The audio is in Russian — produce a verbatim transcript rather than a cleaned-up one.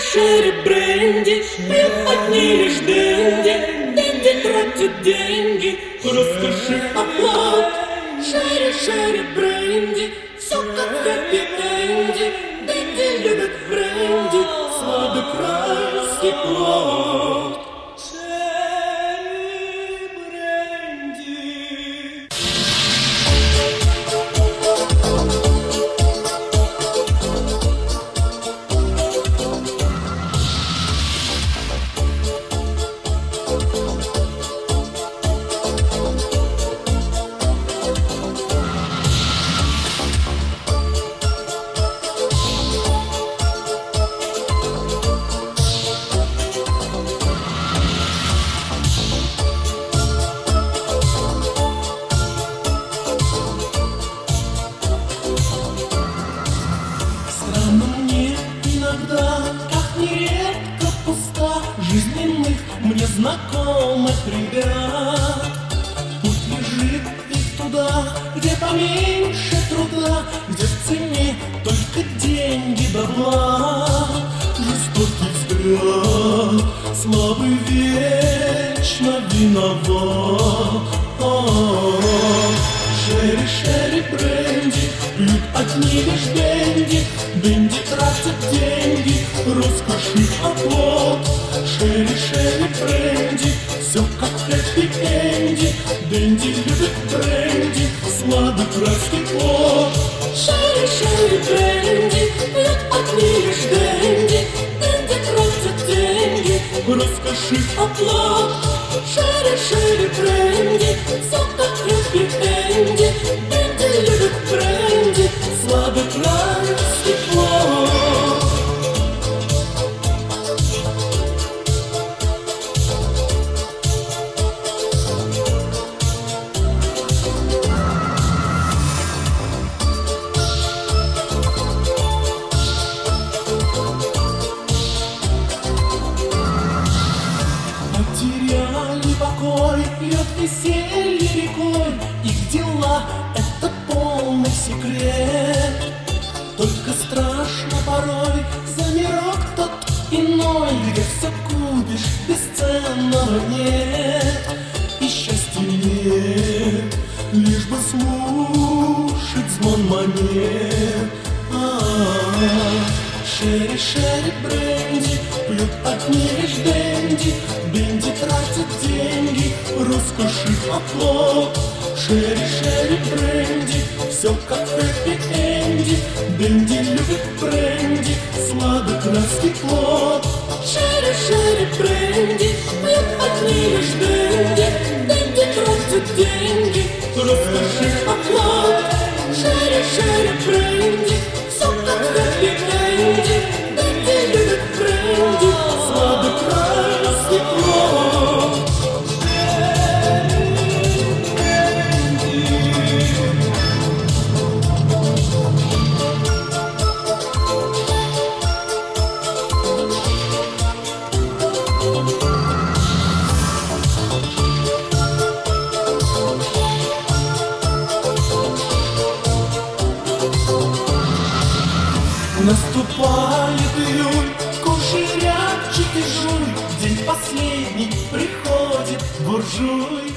шери бренди, пьют одни лишь деньги. Деньги тратят деньги, роскоши оплот. Шери, шери бренди, все как хэппи-энди. Деньги любят бренди, сладок райский плод. Как нередко пуста жизненных мне знакомых ребят. Путь лежит и туда, где поменьше труда, где в цене только деньги да благ. Жестокий взгляд, слабый вечно виноват. Шери, шери бренди, пьют одни лишь деньги. Деньги тратят деньги, роскоши оплот. Шери, шери бренди, все как хэппи-энди. Деньги любят бренди, сладок райский плод. Шери, шери бренди, пьют одни лишь деньги. Деньги тратят деньги, роскоши оплот. Шери, шери бренди, все как хэппи-энди. Деньги любят бренди, сладок райский плод. Потеряли покой, льет веселье рекой. Их дела — это полный секрет. Только страшно порой за мирок тот иной, где все купишь, бесценного нет. И счастья нет, лишь бы слушать звон монет. А-а-а. Шери, шери бренди, пьют одни лишь деньги. Деньги тратят деньги, роскоши оплот. Шери, шери бренди, все как хэппи-энди. Деньги любят бренди, сладок райский плод. Шери, шери бренди, пьют одни лишь деньги. Деньги тратят деньги, Роскоши оплот. Шери, шери бренди, все как хэппи-энди. Деньги любят бренди, сладок райский плод. Наступает июль, кушай рябчик и жуй. День последний, приходит буржуй.